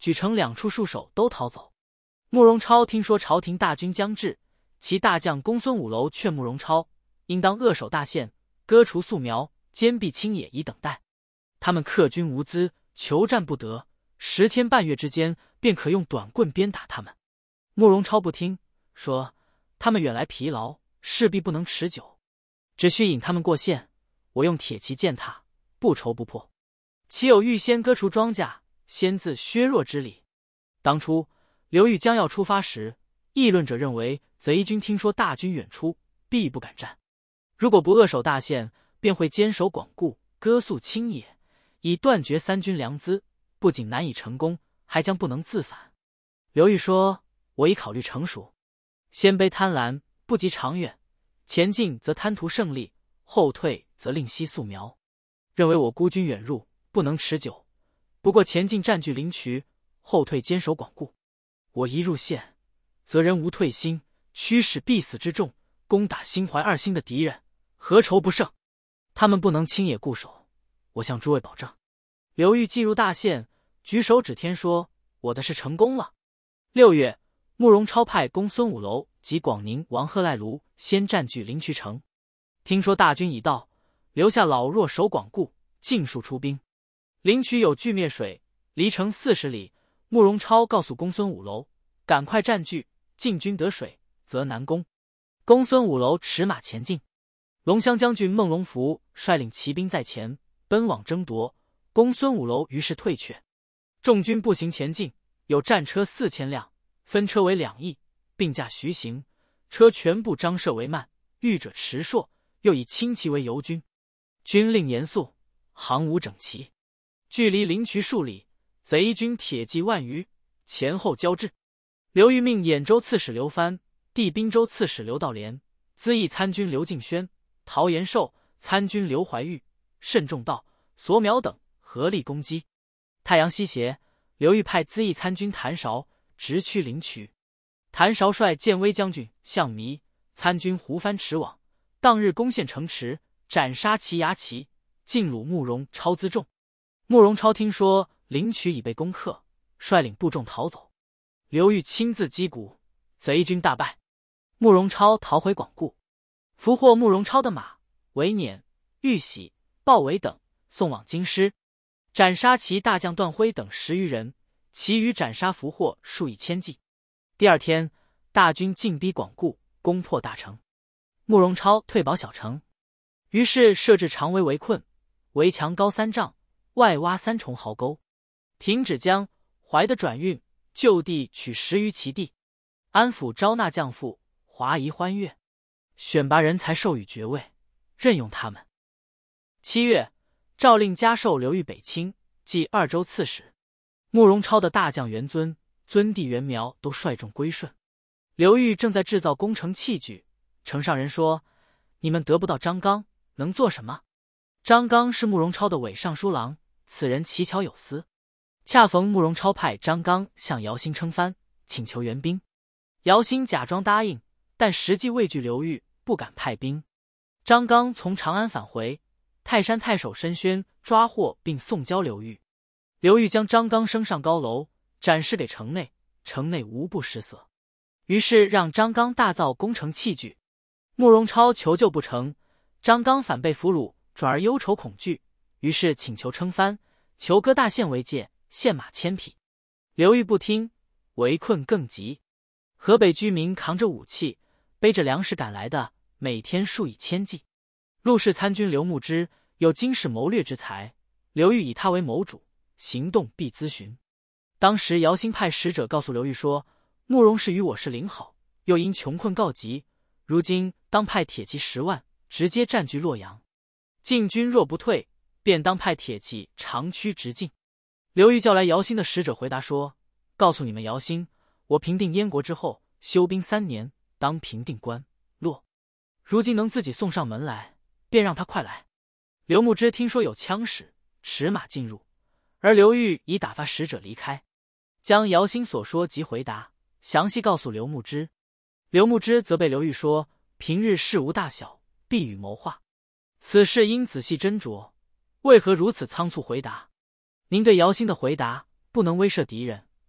举城两处戍守都逃走。慕容超听说朝廷大军将至，其大将公孙五楼劝慕容超应当扼守大县，割除素苗，坚壁清野以等待。他们克军无资，求战不得，十天半月之间便可用短棍鞭打他们。慕容超不听，说他们远来疲劳，势必不能持久，只需引他们过县，我用铁骑践踏，不愁不破。岂有预先割除庄稼，先自削弱之理？当初刘裕将要出发时，议论者认为贼军听说大军远出，必不敢战。如果不扼守大县，便会坚守广固，割素清野，以断绝三军粮资，不仅难以成功，还将不能自反。刘裕说：“我已考虑成熟，先卑贪婪，不及长远；前进则贪图胜利，后退则另息素苗。认为我孤军远入，不能持久。不过前进占据灵渠，后退坚守广固。我一入县，则人无退心，驱使必死之众，攻打心怀二心的敌人，何愁不胜？他们不能轻野固守，我向诸位保证。”刘裕进入大县，举手指天说：“我的事成功了。”六月，慕容超派公孙五楼及广宁王贺赖卢先占据灵渠城。听说大军已到，留下老弱守广固，尽数出兵。灵渠有巨灭水，离城四十里。慕容超告诉公孙五楼，赶快占据，进军得水，则难攻。公孙五楼驰马前进。龙骧将军孟龙福率领骑兵在前，奔往争夺。公孙五楼于是退却。众军步行前进，有战车四千辆，分车为两翼，并驾徐行。车全部张设为慢，御者持槊，又以轻骑为游军。军令严肃，行伍整齐。距离灵渠数里，贼军铁骑万余，前后交织。刘裕命兖州刺史刘藩、地滨州刺史刘道廉、资议参军刘敬轩、陶延寿、参军刘怀玉、慎重道、索邈等合力攻击。太阳西斜，刘裕派资议参军谭韶直驱灵渠。谭韶率建威将军项弥、参军胡藩驰往，当日攻陷城池，斩杀其牙旗，尽虏慕容超辎重。慕容超听说灵渠已被攻克，率领部众逃走。刘裕亲自击鼓，贼军大败。慕容超逃回广固，俘获慕容超的马、韦辇、玉玺、鲍伟等，送往京师，斩杀其大将段辉等十余人，其余斩杀俘获数以千计。第二天，大军进逼广固，攻破大城。慕容超退保小城，于是设置长围围困，围墙高三丈，外挖三重壕沟，停止江淮的转运，就地取十余其地，安抚招纳将赋，华夷欢悦，选拔人才，授予爵位，任用他们。七月，诏令加授刘裕北卿，即二州刺史。慕容超的大将元尊、尊弟元苗都率众归顺。刘裕正在制造攻城器具，城上人说：“你们得不到张刚，能做什么？”张刚是慕容超的伪尚书郎，此人奇巧有思。恰逢慕容超派张刚向姚兴称藩，请求援兵。姚兴假装答应，但实际畏惧刘裕，不敢派兵。张刚从长安返回，泰山太守申宣抓获并送交刘裕。刘裕将张刚升上高楼，展示给城内，城内无不失色。于是让张刚大造攻城器具。慕容超求救不成，张刚反被俘虏，转而忧愁恐惧，于是请求称藩，求割大县为界，献马千匹。刘裕不听，围困更急。河北居民扛着武器，背着粮食赶来的，每天数以千计。陆氏参军刘牧之有经世谋略之才，刘裕以他为谋主，行动必咨询。当时姚兴派使者告诉刘裕说，慕容氏与我是邻好，又因穷困告急，如今当派铁骑十万，直接占据洛阳。晋军若不退，便当派铁骑长驱直进。刘裕叫来姚兴的使者回答说，告诉你们姚兴，我平定燕国之后，休兵三年，当平定关洛，如今能自己送上门来，便让他快来。刘牧之听说有枪使，驰马进入，而刘裕已打发使者离开，将姚兴所说及回答详细告诉刘牧之。刘牧之责备刘裕说，平日事无大小，必与谋划，此事应仔细斟酌，为何如此仓促回答？您对姚兴的回答不能威慑敌人，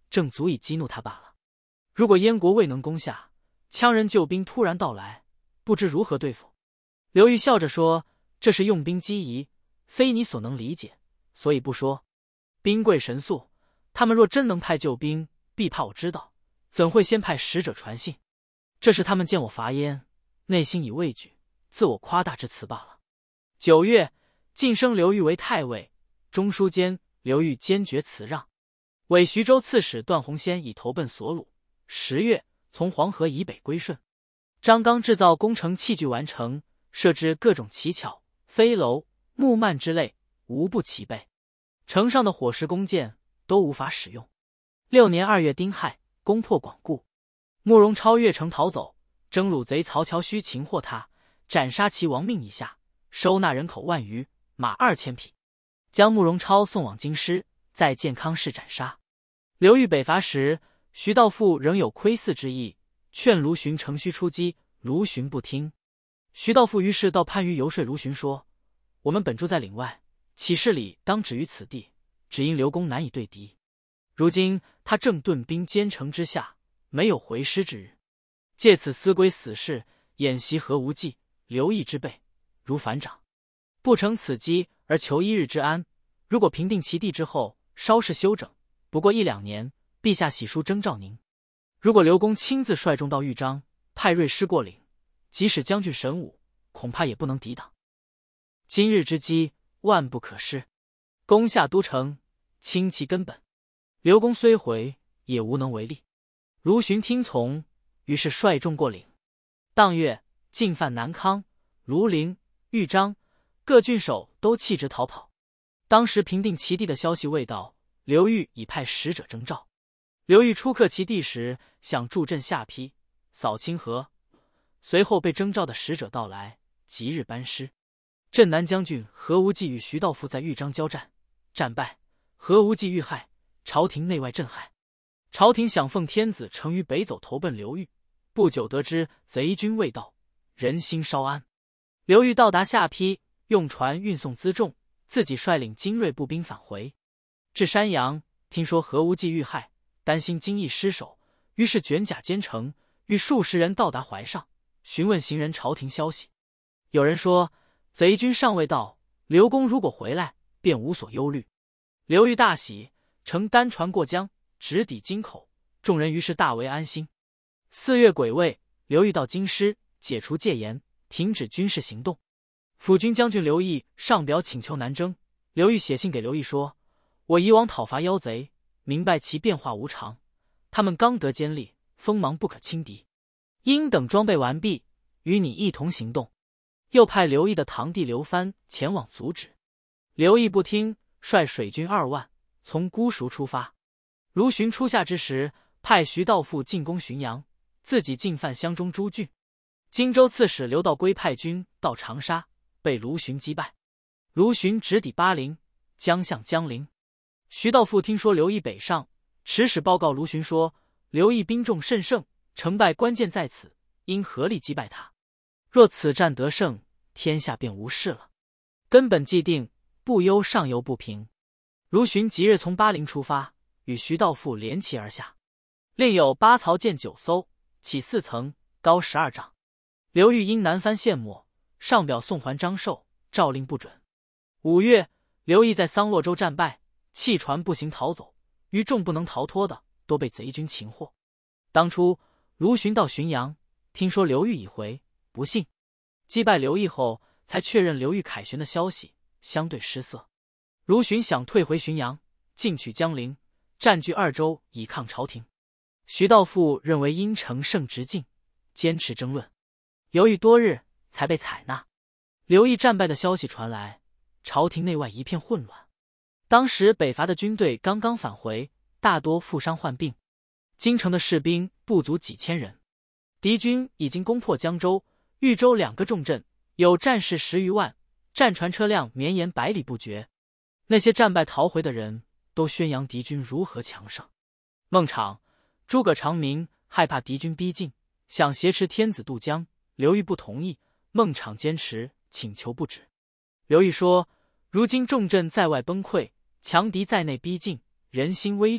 正足以激怒他罢了。如果燕国未能攻下，羌人救兵突然到来，不知如何对付。刘裕笑着说：“这是用兵机宜，非你所能理解，所以不说。兵贵神速，他们若真能派救兵，必怕我知道，怎会先派使者传信？这是他们见我伐燕，内心已畏惧，自我夸大之词罢了。”九月，晋升刘裕为太尉，中书监。刘裕坚决辞让，委徐州刺史段宏先已投奔所虏。十月，从黄河以北归顺。张纲制造工程器具完成，设置各种奇巧飞楼、木幔之类，无不齐备。城上的火石弓箭都无法使用。六年二月丁亥，攻破广固。慕容超越城逃走，征虏贼曹乔须擒获他，斩杀其亡命以下，收纳人口万余，马二千匹。将慕容超送往京师，在建康市斩杀。刘裕北伐时，徐道富仍有窥伺之意，劝卢循乘虚出击，卢循不听。徐道富于是到番禺游说卢循说：“我们本住在岭外，起事礼当止于此地，只因刘公难以对敌。如今他正顿兵坚城之下，没有回师之日，借此思归死事，演习何无忌、刘毅之辈，如反掌。不成此机而求一日之安，如果平定其地之后，稍事休整，不过一两年，陛下喜书征召您。如果刘公亲自率众到豫章，派锐师过岭，即使将军神武，恐怕也不能抵挡。今日之机，万不可失。攻下都城，清其根本。刘公虽回，也无能为力。”卢循听从，于是率众过岭。当月，进犯南康、庐陵、豫章，各郡守都弃职逃跑。当时平定齐地的消息未到，刘裕已派使者征召。刘裕出克齐地时，想助阵下邳、扫清河，随后被征召的使者到来，即日班师。镇南将军何无忌与徐道富在豫章交战，战败，何无忌遇害，朝廷内外震撼。朝廷想奉天子乘于北走投奔刘裕，不久得知贼军未到，人心稍安。刘裕到达下邳，用船运送辎重，自己率领精锐步兵返回。至山阳，听说何无忌遇害，担心京邑失守，于是卷甲兼程，与数十人到达淮上，询问行人朝廷消息。有人说贼军尚未到，刘公如果回来，便无所忧虑。刘裕大喜，乘单船过江，直抵京口，众人于是大为安心。四月癸未，刘裕到京师，解除戒严，停止军事行动。辅军将军刘毅上表请求南征，刘裕写信给刘毅说：“我以往讨伐妖贼，明白其变化无常，他们刚得坚立，锋芒不可轻敌，应等装备完毕，与你一同行动。”又派刘毅的堂弟刘藩前往阻止。刘毅不听，率水军二万从姑熟出发。卢循初夏之时，派徐道富进攻浔阳，自己进犯襄中诸郡。荆州刺史刘道归派军到长沙，被卢循击败。卢循直抵巴陵，将向江陵。徐道富听说刘毅北上，持使报告卢循说：“刘毅兵众甚盛，成败关键在此，应合力击败他。若此战得胜，天下便无事了。根本既定，不忧上游不平。”卢循即日从巴陵出发，与徐道富连骑而下。另有八槽舰九艘，起四层，高十二丈。刘裕因南藩陷没，上表送还张寿，诏令不准。五月，刘毅在桑洛州战败，弃船步行逃走，余众不能逃脱的，都被贼军擒获。当初卢循到浔阳，听说刘裕已回，不信。击败刘毅后，才确认刘裕凯旋的消息，相对失色。卢循想退回浔阳，进取江陵，占据二州以抗朝廷。徐道富认为因乘胜直进，坚持争论，犹豫多日，才被采纳。刘毅战败的消息传来，朝廷内外一片混乱。当时北伐的军队刚刚返回，大多负伤患病，京城的士兵不足几千人。敌军已经攻破江州、豫州两个重镇，有战士十余万，战船车辆绵延百里不绝。那些战败逃回的人都宣扬敌军如何强盛。孟昶、诸葛长明害怕敌军逼近，想挟持天子渡江，刘裕不同意，孟昶坚持，请求不止。刘裕说：“如今重镇在外崩溃，强敌在内逼近，人心危惧，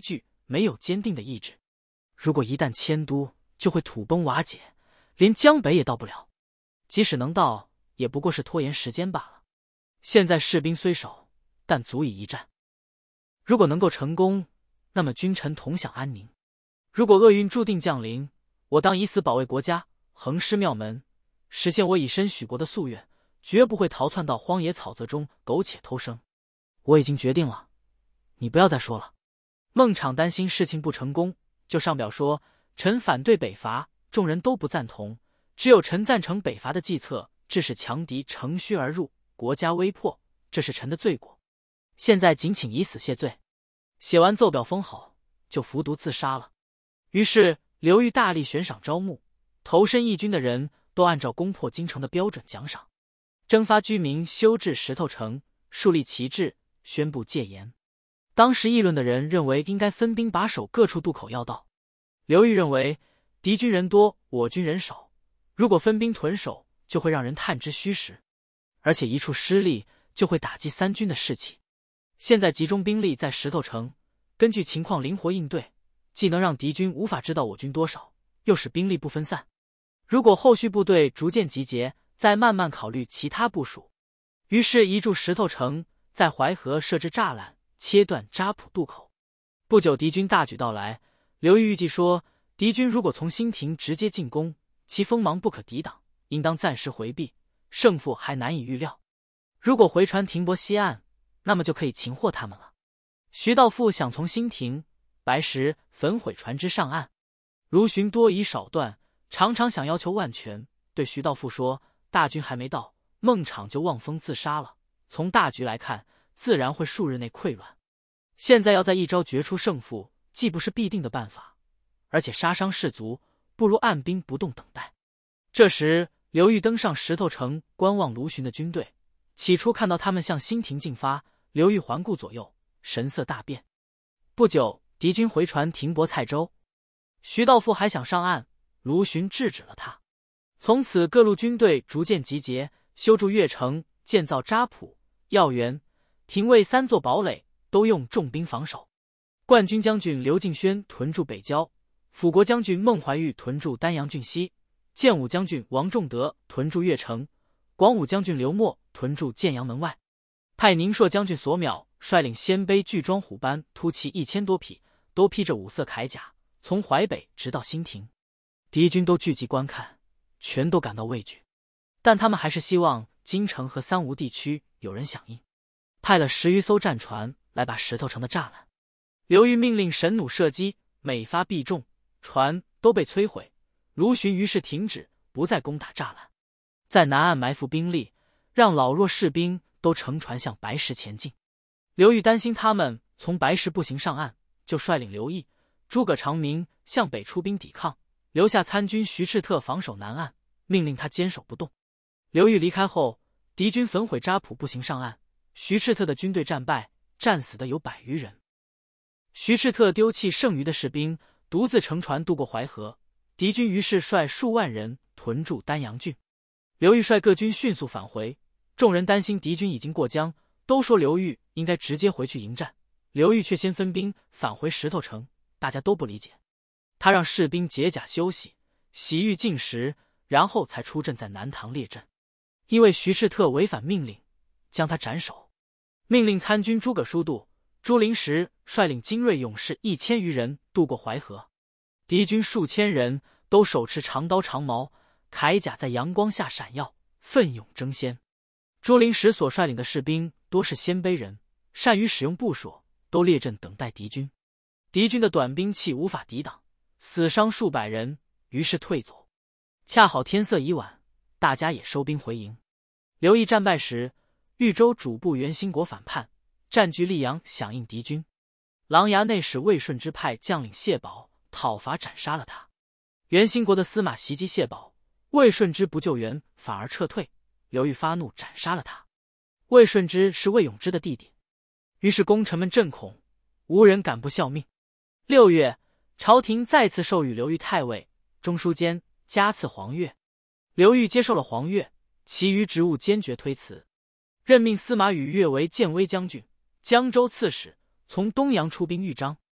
没有坚定的意志，如果一旦迁都，就会土崩瓦解，连江北也到不了，即使能到，也不过是拖延时间罢了。现在士兵虽少，但足以一战。如果能够成功，那么君臣同享安宁。如果厄运注定降临，我当以死保卫国家，横尸庙门，实现我以身许国的夙愿，绝不会逃窜到荒野草泽中苟且偷生。我已经决定了，你不要再说了。孟昶担心事情不成功，就上表说臣反对北伐，众人都不赞同，只有臣赞成北伐的计策，致使强敌乘虚而入，国家危迫，这是臣的罪过。现在仅请以死谢罪。写完奏表封好，就服毒自杀了。于是刘裕大力悬赏招募，投身义军的人都按照攻破京城的标准奖赏，征发居民修治石头城，树立旗帜，宣布戒严。当时议论的人认为应该分兵把守各处渡口要道。刘裕认为敌军人多，我军人少，如果分兵屯守，就会让人探知虚实，而且一处失利就会打击三军的士气。现在集中兵力在石头城，根据情况灵活应对，既能让敌军无法知道我军多少，又使兵力不分散。如果后续部队逐渐集结，再慢慢考虑其他部署。于是移驻石头城，在淮河设置栅栏，切断扎浦渡口。不久敌军大举到来，刘裕预计说，敌军如果从新亭直接进攻，其锋芒不可抵挡，应当暂时回避，胜负还难以预料。如果回船停泊西岸，那么就可以擒获他们了。徐道富想从新亭、白石焚毁船只上岸，卢循多疑少断，常常想要求万全，对徐道富说，大军还没到，孟昶就望风自杀了，从大局来看，自然会数日内溃乱。现在要在一朝决出胜负，既不是必定的办法，而且杀伤士卒，不如按兵不动等待。这时刘裕登上石头城，观望卢循的军队，起初看到他们向新亭进发，刘裕环顾左右，神色大变。不久敌军回船停泊蔡州，徐道富还想上岸，卢循制止了他。从此各路军队逐渐集结，修筑越城，建造扎浦、要原、廷尉三座堡垒，都用重兵防守。冠军将军刘敬轩屯驻北郊，辅国将军孟怀玉屯驻丹阳郡西，建武将军王仲德屯驻越城，广武将军刘默屯驻建阳门外。派宁朔将军索邈率领鲜卑巨庄虎班突骑一千多匹，都披着五色铠甲，从淮北直到新亭。敌军都聚集观看，全都感到畏惧，但他们还是希望京城和三吴地区有人响应，派了十余艘战船来把石头城的栅栏。刘裕命令神弩射击，每发必中，船都被摧毁。卢循于是停止，不再攻打栅栏，在南岸埋伏兵力，让老弱士兵都乘船向白石前进。刘裕担心他们从白石步行上岸，就率领刘毅、诸葛长明向北出兵抵抗，留下参军徐赤特防守南岸，命令他坚守不动。刘裕离开后，敌军焚毁扎浦步行上岸，徐赤特的军队战败，战死的有百余人。徐赤特丢弃剩余的士兵，独自乘船渡过淮河，敌军于是率数万人屯驻丹阳郡。刘裕率各军迅速返回，众人担心敌军已经过江，都说刘裕应该直接回去迎战。刘裕却先分兵返回石头城，大家都不理解。他让士兵解甲休息，洗浴进食，然后才出阵在南塘列阵。因为徐赤特违反命令，将他斩首。命令参军诸葛舒度、朱灵时率领精锐勇士一千余人渡过淮河，敌军数千人都手持长刀长矛，铠甲在阳光下闪耀，奋勇争先。朱灵时所率领的士兵多是鲜卑人，善于使用部署，都列阵等待敌军。敌军的短兵器无法抵挡，死伤数百人，于是退走。恰好天色已晚，大家也收兵回营。刘毅战败时，豫州主簿袁兴国反叛，占据溧阳响应敌军。琅琊内史魏顺之派将领谢宝讨伐斩杀了他。袁兴国的司马袭击谢宝，魏顺之不救援，反而撤退。刘裕发怒斩杀了他。魏顺之是魏永之的弟弟，于是功臣们震恐，无人敢不效命。六月，朝廷再次授予刘裕太尉、中书监，加赐黄钺。刘裕接受了黄钺，其余职务坚决推辞，任命司马与越为建威将军、江州刺史，从东阳出兵豫章。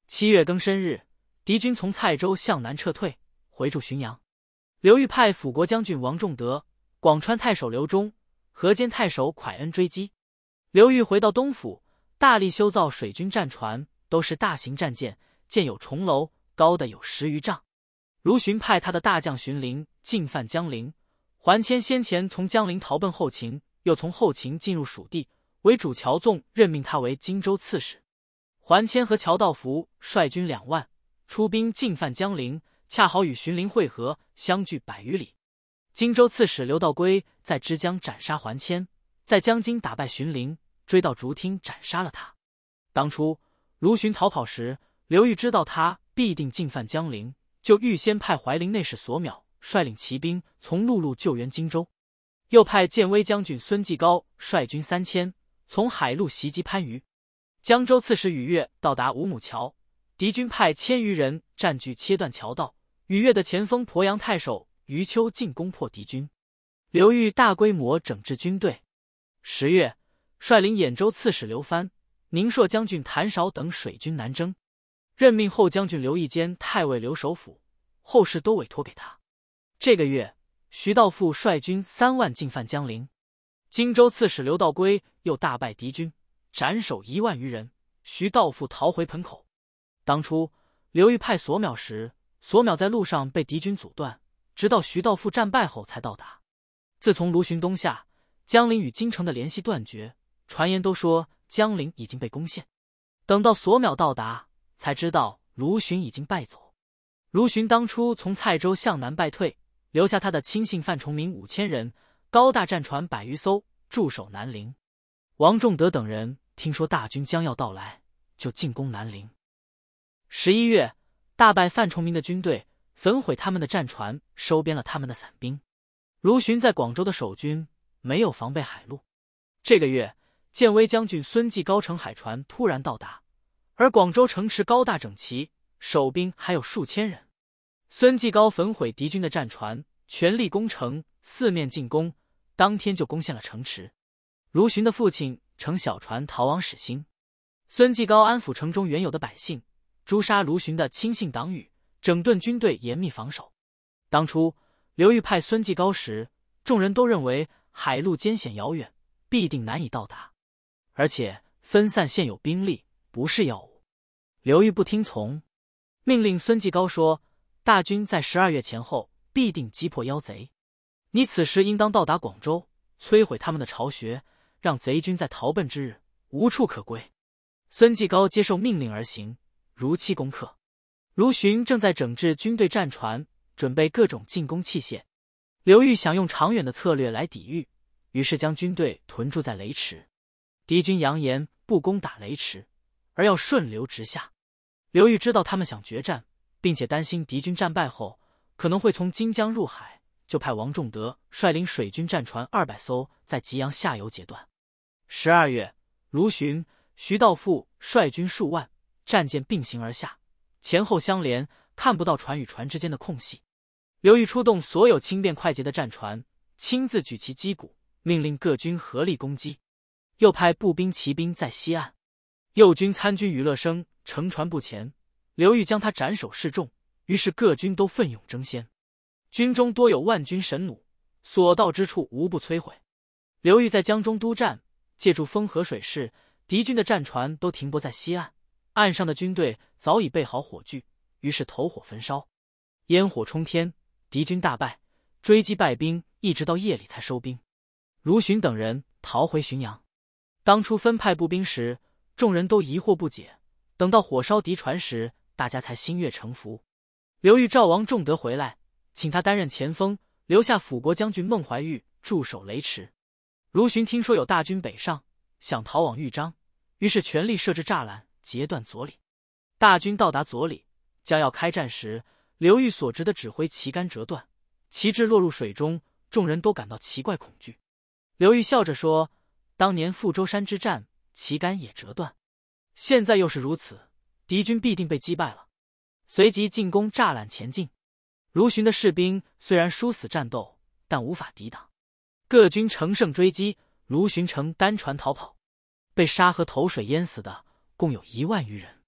七月庚申日，敌军从蔡州向南撤退，回驻浔阳。刘裕派辅国将军王仲德、广川太守刘忠、河间太守蒯恩追击。刘裕回到东府，大力修造水军战船，都是大型战舰，建有重楼，高的有十余丈。卢循派他的大将荀林进犯江陵，桓谦先前从江陵逃奔后秦，又从后秦进入蜀地，为主乔纵任命他为荆州刺史。桓谦和乔道福率军两万出兵进犯江陵，恰好与荀林会合，相距百余里。荆州刺史刘道归在枝江斩杀桓谦，在江津打败荀林，追到竹汀斩杀了他。当初卢循逃跑时，刘裕知道他必定进犯江陵，就预先派怀陵内史索邈率领骑兵从陆路救援荆州，又派建威将军孙继高率军三千从海路袭击番禺。江州刺史禹越到达五亩桥，敌军派千余人占据切断桥道，禹越的前锋鄱阳太守余秋进攻破敌军。刘裕大规模整治军队。十月，率领兖州刺史刘藩、宁朔将军谭韶等水军南征，任命后将军刘义兼太尉留守府，后事都委托给他。这个月，徐道富率军三万进犯江陵，荆州刺史刘道归又大败敌军，斩首一万余人，徐道富逃回盆口。当初刘裕派索邈时，索邈在路上被敌军阻断，直到徐道富战败后才到达。自从卢循东下，江陵与京城的联系断绝，传言都说江陵已经被攻陷。等到索邈到达，才知道卢循已经败走。卢循当初从蔡州向南败退，留下他的亲信范崇明五千人，高大战船百余艘，驻守南陵。王仲德等人听说大军将要到来，就进攻南陵。十一月，大败范崇明的军队，焚毁他们的战船，收编了他们的散兵。卢循在广州的守军没有防备海路。这个月，建威将军孙继高乘海船突然到达，而广州城池高大整齐，守兵还有数千人。孙继高焚毁敌军的战船，全力攻城，四面进攻，当天就攻陷了城池。卢循的父亲乘小船逃往始兴，孙继高安抚城中原有的百姓，诛杀卢循的亲信党羽，整顿军队，严密防守。当初刘裕派孙继高时，众人都认为海路艰险遥远，必定难以到达，而且分散现有兵力，不是要务。刘裕不听从，命令孙继高说：大军在十二月前后必定击破妖贼，你此时应当到达广州，摧毁他们的巢穴，让贼军在逃奔之日无处可归。孙继高接受命令而行，如期攻克。卢循正在整治军队战船，准备各种进攻器械。刘裕想用长远的策略来抵御，于是将军队屯驻在雷池。敌军扬言不攻打雷池，而要顺流直下。刘裕知道他们想决战，并且担心敌军战败后可能会从荆江入海，就派王仲德率领水军战船二百艘在吉阳下游截断。十二月，卢循、徐道富率军数万，战舰并行而下，前后相连，看不到船与船之间的空隙。刘裕出动所有轻便快捷的战船，亲自举旗击鼓，命令各军合力攻击。又派步兵骑兵在西岸。右军参军余乐生乘船不前，刘裕将他斩首示众，于是各军都奋勇争先。军中多有万军神弩，所到之处无不摧毁。刘裕在江中督战，借助风和水势，敌军的战船都停泊在西岸，岸上的军队早已备好火炬，于是投火焚烧，烟火冲天，敌军大败，追击败兵，一直到夜里才收兵。卢循等人逃回浔阳。当初分派步兵时，众人都疑惑不解，等到火烧敌船时，大家才心悦诚服。刘裕召王仲德回来，请他担任前锋，留下辅国将军孟怀玉驻守雷池。卢循听说有大军北上，想逃往豫章，于是全力设置栅栏，截断左里。大军到达左里，将要开战时，刘裕所执的指挥旗杆折断，旗帜落入水中，众人都感到奇怪恐惧。刘裕笑着说：当年富州山之战，旗杆也折断，现在又是如此，敌军必定被击败了。随即进攻栅栏前进。卢循的士兵虽然殊死战斗，但无法抵挡，各军乘胜追击，卢循乘单船逃跑，被沙河投水淹死的共有一万余人。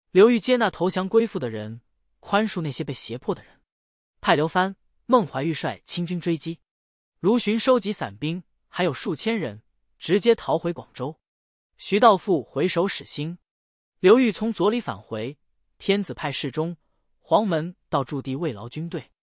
刘裕接纳投降归附的人，宽恕那些被胁迫的人，派刘藩、孟怀玉率清军追击。卢循收集散兵，还有数千人，直接逃回广州。徐道复回首始兴，刘裕从左里返回，天子派侍中、黄门到驻地慰劳军队。